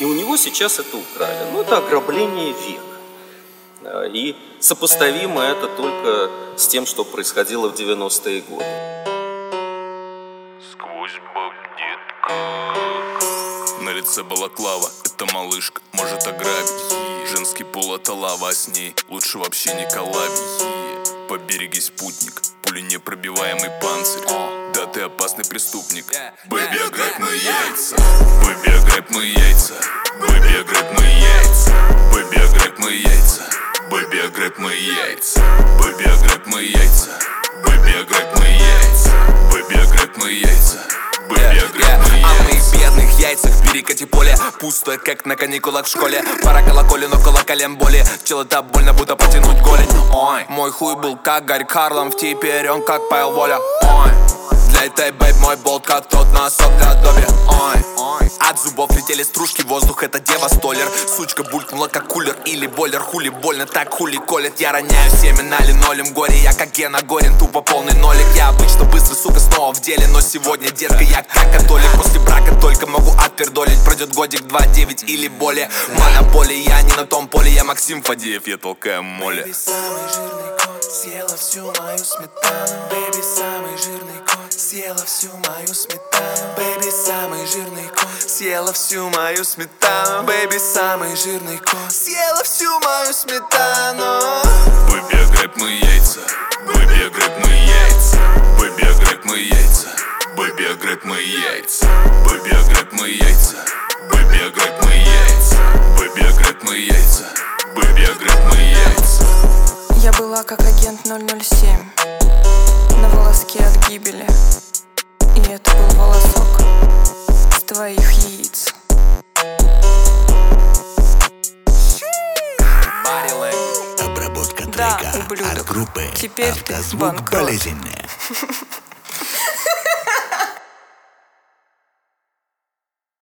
И у него сейчас это украли. Ну, это ограбление века. И сопоставимо это только с тем, что происходило в 90-е годы. Сквозь бок, детка. На лице балаклава, это малышка может ограбить. Женский пол это лава, а с ней лучше вообще не коллабить. Поберегись, спутник, пуленепробиваемый панцирь. Да ты опасный преступник. Бэби, ограбь мои яйца. Бэби, ограбь мои яйца. Бэби, ограбь мои яйца. Бэби, ограбь мои яйца. Бэби, ограбь мои яйца. Бэби, ограбь мои яйца. Бэби, ограбь мои яйца. Бэби, ограбь мои яйца. Бэби, ограбь мои яйца. А в моих бедных яйцах перекати поле пустое, как на каникулах в школе. Пара колоколен около колен боли. Чел, это больно, будто потянуть голень. Ой, мой хуй был как Гарри Харлам, теперь он как Павел Воля. Ой, для этой бэйб мой болт как тот носок для Добби. Ой, от зубов летели стружки, воздух это дева столер. Сучка булькнула как кулер или бойлер. Хули больно, так хули колет. Я роняю семена линолем, горе я как Гена Горин, тупо полный нолик. Я обычно быстрый, сука, снова в деле, но сегодня, детка, я как католик. После брака только могу отпердолить. Пройдет годик, 2, 9 или более. Монополия, я не на том поле, я Максим Фадеев, я толкаю моли. Бэби, самый жирный кот съела всю мою сметану. Бэби, самый жирный кот съела всю мою сметану. Бэби, самый жирный кот съела всю мою сметану. Бэби, самый жирный кот съела всю мою сметану. Бэби, ограбь мои яйца. Бэби, ограбь мои яйца. Бэби, ограбь мои яйца. Бэби, ограбь мои яйца. Бэби, ограбь мои яйца. Бэби, ограбь мои яйца. Бэби, ограбь мои яйца. Бэби, ограбь мои яйца. Я была как агент 007, на волоске от гибели. И это был волосок с твоих яиц. Обработка Да, трека ублюдок. от группы Теперь ты «Автозвук банкрот». болезненная.